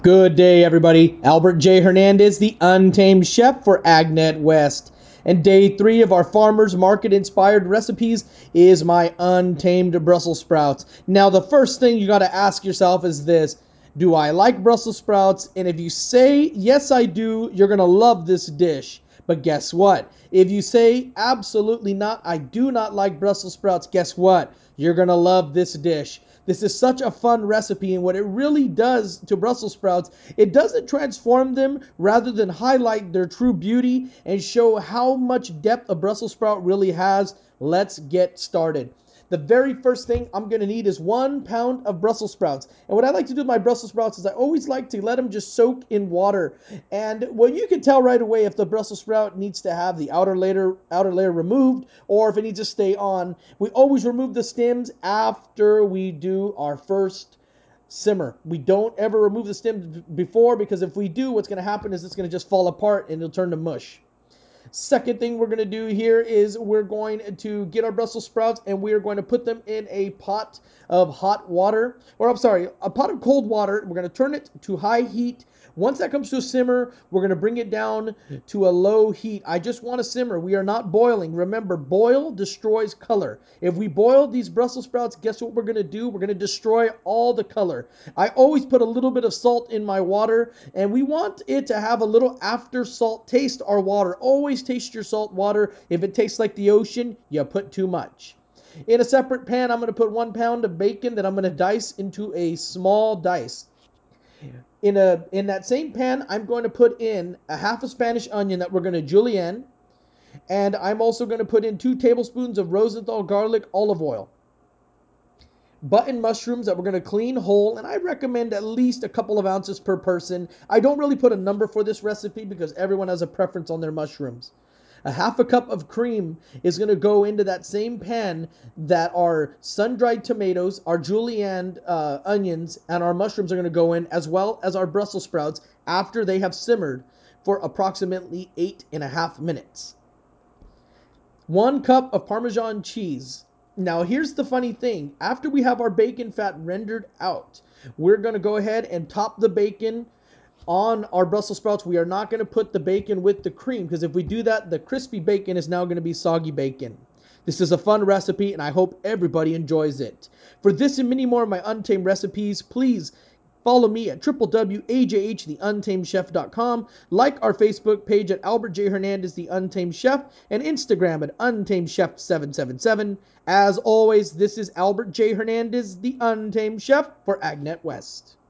Good day, everybody. Albert J. Hernandez, the Untamed Chef for Agnet West. And day 3 of our Farmers Market Inspired Recipes is my Untamed Brussels Sprouts. Now, the first thing you got to ask yourself is this: do I like Brussels sprouts? And if you say, yes, I do, you're going to love this dish. But guess what? If you say, absolutely not, I do not like Brussels sprouts, guess what? You're going to love this dish. This is such a fun recipe, and what it really does to Brussels sprouts, it doesn't transform them rather than highlight their true beauty and show how much depth a Brussels sprout really has. Let's get started. The very first thing I'm going to need is 1 pound of Brussels sprouts. And what I like to do with my Brussels sprouts is I always like to let them just soak in water. And well, you can tell right away if the Brussels sprout needs to have the outer layer removed or if it needs to stay on. We always remove the stems after we do our first simmer. We don't ever remove the stems before, because if we do, what's going to happen is it's going to just fall apart and it'll turn to mush. Second thing we're going to do here is we're going to get our Brussels sprouts and we are going to put them in a pot of hot water, or I'm sorry, a pot of cold water. We're going to turn it to high heat. Once that comes to a simmer, we're going to bring it down to a low heat. I just want to simmer. We are not boiling. Remember, boil destroys color. If we boil these Brussels sprouts, guess what we're going to do? We're going to destroy all the color. I always put a little bit of salt in my water, and we want it to have a little after salt taste. Our water, always taste your salt water. If it tastes like the ocean, you put too much. In a separate pan, I'm going to put 1 pound of bacon that I'm going to dice into a small dice. In that same pan, I'm going to put in a half a Spanish onion that we're going to julienne, and I'm also going to put in 2 tablespoons of Rosenthal garlic olive oil. Button mushrooms that we're going to clean whole, and I recommend at least a couple of ounces per person. I don't really put a number for this recipe because everyone has a preference on their mushrooms. A half a cup of cream is going to go into that same pan that our sun-dried tomatoes, our julienne onions, and our mushrooms are going to go in, as well as our Brussels sprouts after they have simmered for approximately 8.5 minutes. 1 cup of Parmesan cheese. Now, here's the funny thing. After we have our bacon fat rendered out, we're going to go ahead and top the bacon on our Brussels sprouts. We are not going to put the bacon with the cream, because if we do that, the crispy bacon is now going to be soggy bacon. This is a fun recipe, and I hope everybody enjoys it. For this and many more of my Untamed recipes, please follow me at www.ajhtheuntamedchef.com, like our Facebook page at Albert J. Hernandez, the Untamed Chef, and Instagram at UntamedChef777. As always, this is Albert J. Hernandez, the Untamed Chef for Agnet West.